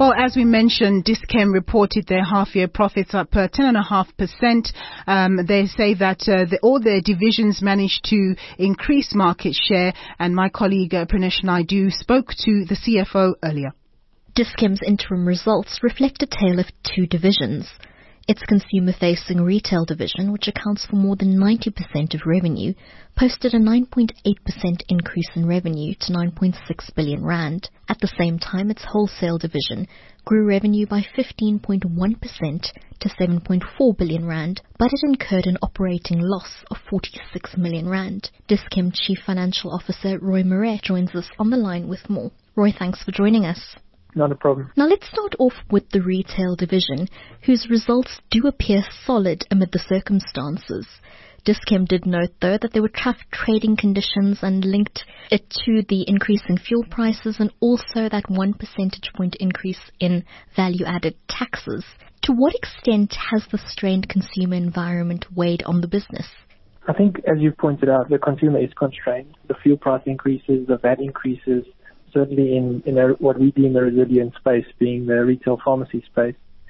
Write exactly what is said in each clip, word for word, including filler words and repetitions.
Well, as we mentioned, Dis-Chem reported their half-year profits up uh, ten point five percent. Um, they say that uh, the, all their divisions managed to increase market share, and my colleague uh, Pranesh Naidu spoke to the C F O earlier. Dis-Chem's interim results reflect a tale of two divisions. Its consumer-facing retail division, which accounts for more than ninety percent of revenue, posted a nine point eight percent increase in revenue to nine point six billion rand. At the same time, its wholesale division grew revenue by fifteen point one percent to seven point four billion rand, but it incurred an operating loss of forty-six million rand. Dis-Chem Chief Financial Officer Roy Moret joins us on the line with more. Roy, thanks for joining us. Not a problem. Now let's start off with the retail division, whose results do appear solid amid the circumstances. Dis-Chem did note, though, that there were tough trading conditions and linked it to the increase in fuel prices and also that one percentage point increase in value-added taxes. To what extent has the strained consumer environment weighed on the business? I think, as you've pointed out, the consumer is constrained. The fuel price increases, the V A T increases, certainly in, in a, what we deem a resilient space, being the retail pharmacy space,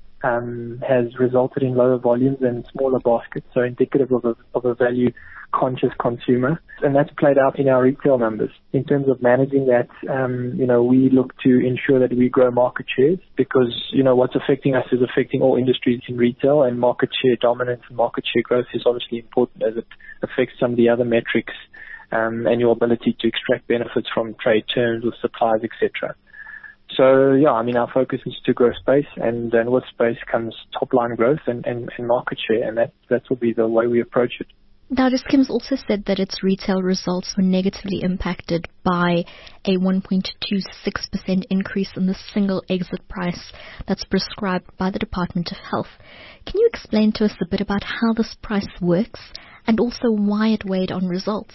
um, has resulted in lower volumes and smaller baskets, so indicative of a, of a value-conscious consumer. And that's played out in our retail numbers. In terms of managing that, um, you know, we look to ensure that we grow market shares because, you know, what's affecting us is affecting all industries in retail, and market share dominance and market share growth is obviously important as it affects some of the other metrics Um, and your ability to extract benefits from trade terms with suppliers, et cetera. So, yeah, I mean, our focus is to grow space, and, and with space comes top-line growth and, and, and market share, and that, that will be the way we approach it. Now, Dis-Chem's also said that its retail results were negatively impacted by a one point two six percent increase in the single exit price that's prescribed by the Department of Health. Can you explain to us a bit about how this price works and also why it weighed on results?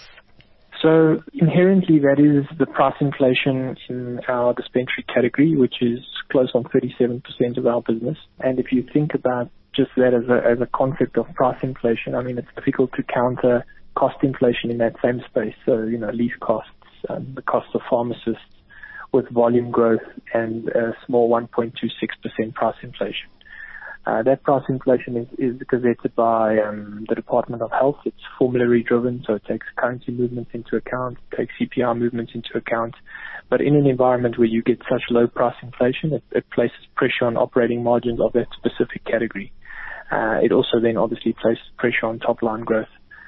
So inherently, that is the price inflation in our dispensary category, which is close on thirty-seven percent of our business. And if you think about just that as a, as a concept of price inflation, I mean, it's difficult to counter cost inflation in that same space. So, you know, lease costs, um, the cost of pharmacists with volume growth and a small one point two six percent price inflation. Uh, that price inflation is, is gazetted by um, the Department of Health. It's formulary driven, so it takes currency movements into account, it takes C P I movements into account. But in an environment where you get such low price inflation, it, it places pressure on operating margins of that specific category. Uh, it also then obviously places pressure on top line growth.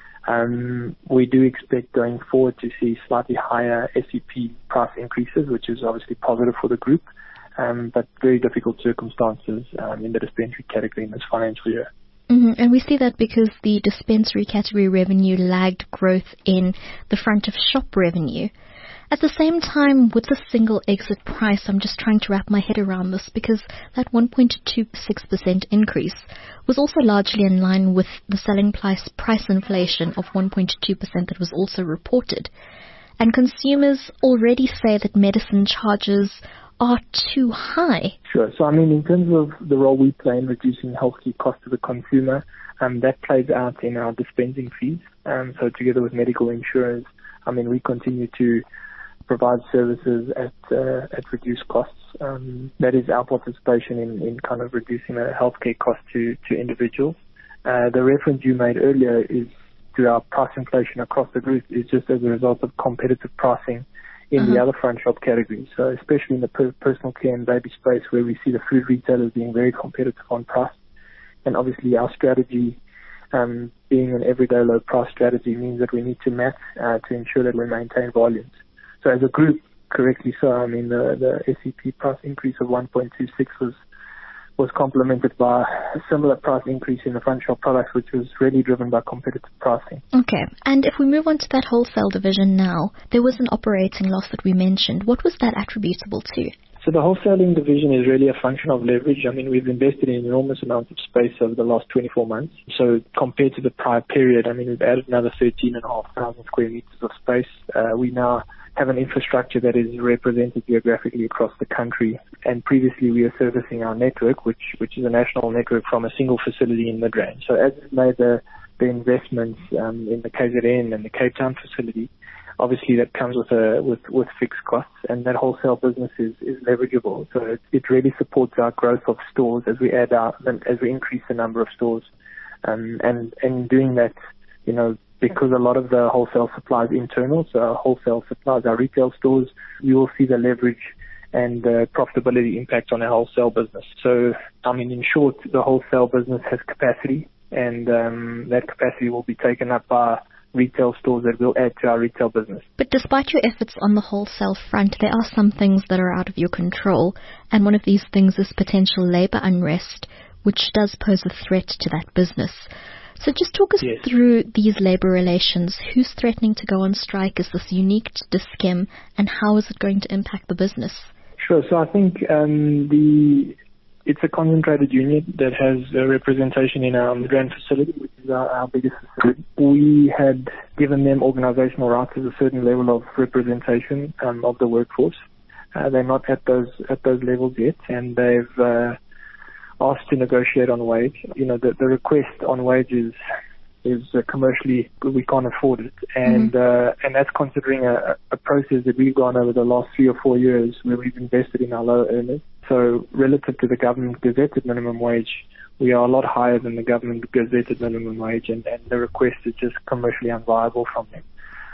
Um, we do expect going forward to see slightly higher S E P price increases, which is obviously positive for the group. Um, but very difficult circumstances um, in the dispensary category in this financial year. Mm-hmm. And we see that because the dispensary category revenue lagged growth in the front of shop revenue. At the same time, with the single exit price, I'm just trying to wrap my head around this because that one point two six percent increase was also largely in line with the selling price price inflation of one point two percent that was also reported. And consumers already say that medicine charges are too high. Sure. So, I mean, in terms of the role we play in reducing healthcare costs to the consumer, um, that plays out in our dispensing fees. Um, so together with medical insurers, I mean, we continue to provide services at uh, at reduced costs. Um, that is our participation in, in kind of reducing the healthcare cost to, to individuals. Uh, the reference you made earlier is to our price inflation across the group is just as a result of competitive pricing in uh-huh. the other front shop categories. So especially in the per- personal care and baby space where we see the food retailers being very competitive on price. And obviously our strategy um, being an everyday low price strategy means that we need to match uh, to ensure that we maintain volumes. So as a group, correctly so, I mean the, the S E P price increase of one point two six was was complemented by a similar price increase in the front shop products, which was really driven by competitive pricing. Okay. And if we move on to that wholesale division now, there was an operating loss that we mentioned. What was that attributable to? So the wholesaling division is really a function of leverage. I mean, we've invested in enormous amounts of space over the last twenty-four months. So compared to the prior period, I mean, we've added another thirteen and a half thousand square meters of space. Uh, we now have an infrastructure that is represented geographically across the country. And previously we were servicing our network, which which is a national network from a single facility in Midrand. So as we've made the, the investments um, in the K Z N and the Cape Town facility, obviously that comes with a with, with fixed costs, and that wholesale business is, is leverageable. So it, it really supports our growth of stores as we add our as we increase the number of stores, um, and and doing that, you know, because a lot of the wholesale supply is internal, so our wholesale supplies, our retail stores, you will see the leverage and uh, profitability impact on our wholesale business. So, I mean, in short, the wholesale business has capacity, and um, that capacity will be taken up by retail stores that will add to our retail business. But despite your efforts on the wholesale front, there are some things that are out of your control, and one of these things is potential labour unrest, which does pose a threat to that business. So just talk us yes. through these labour relations. Who's threatening to go on strike? Is this unique to Dis-Chem, and how is it going to impact the business? Sure. So I think um, the it's a concentrated union that has a representation in our Midrand facility, which is our, our biggest facility. We had given them organisational rights as a certain level of representation um, of the workforce. Uh, they're not at those at those levels yet, and they've uh, asked to negotiate on wage. You know, the, the request on wages is uh, commercially, we can't afford it. And mm-hmm. uh, and that's considering a, a process that we've gone over the last three or four years where we've invested in our lower earners. So relative to the government gazetted minimum wage, we are a lot higher than the government gazetted minimum wage, and, and the request is just commercially unviable from them.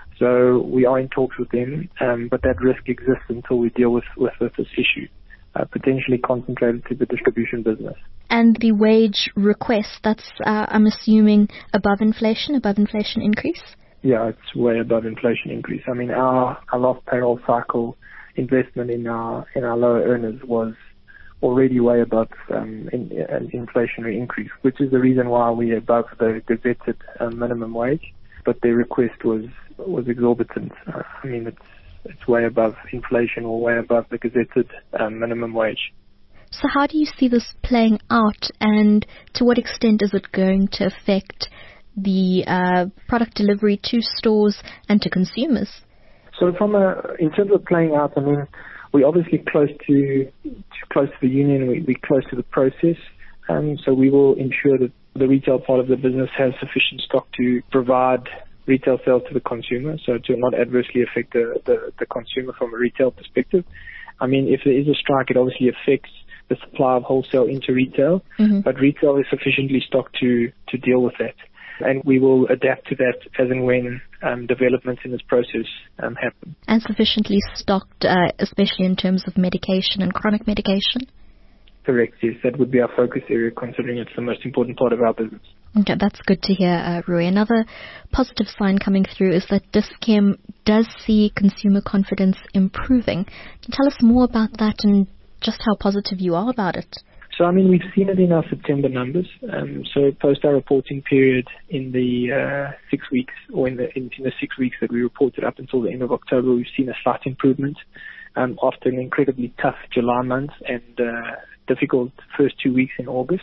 So we are in talks with them, um, but that risk exists until we deal with, with, with this issue. Uh, potentially concentrated to the distribution business. And the wage request, that's, uh, I'm assuming, above inflation, above inflation increase? Yeah, it's way above inflation increase. I mean, our, our last payroll cycle investment in our in our lower earners was already way above um, in, an inflationary increase, which is the reason why we're above the gazetted uh, minimum wage. But their request was was exorbitant. Uh, I mean, it's It's way above inflation or way above the gazetted um, minimum wage. So how do you see this playing out, and to what extent is it going to affect the uh, product delivery to stores and to consumers? So from a, in terms of playing out, I mean, we're obviously close to, to close to the union, we, we're close to the process, um, so we will ensure that the retail part of the business has sufficient stock to provide retail sales to the consumer, so to not adversely affect the, the, the consumer from a retail perspective. I mean, if there is a strike, it obviously affects the supply of wholesale into retail, mm-hmm. but retail is sufficiently stocked to, to deal with that. And we will adapt to that as and when um, developments in this process um, happen. And sufficiently stocked, uh, especially in terms of medication and chronic medication? Correct, yes. That would be our focus area, considering it's the most important part of our business. Okay, that's good to hear, uh, Rui. Another positive sign coming through is that Dis-Chem does see consumer confidence improving. Can you tell us more about that and just how positive you are about it? So, I mean, we've seen it in our September numbers. Um, so, post our reporting period in the uh, six weeks, or in the in, in the six weeks that we reported up until the end of October, we've seen a slight improvement um, after an incredibly tough July month and uh, difficult first two weeks in August.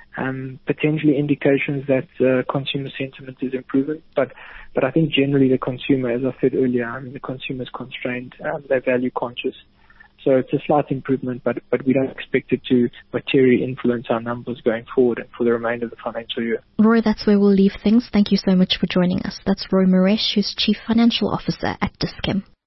Um, potentially indications that uh, consumer sentiment is improving, but but I think generally the consumer, as I said earlier, I mean, the consumer is constrained, um, they're value conscious. So it's a slight improvement, but, but we don't expect it to materially influence our numbers going forward and for the remainder of the financial year. Roy, that's where we'll leave things. Thank you so much for joining us. That's Roy Maresh, who's Chief Financial Officer at Dis-Chem.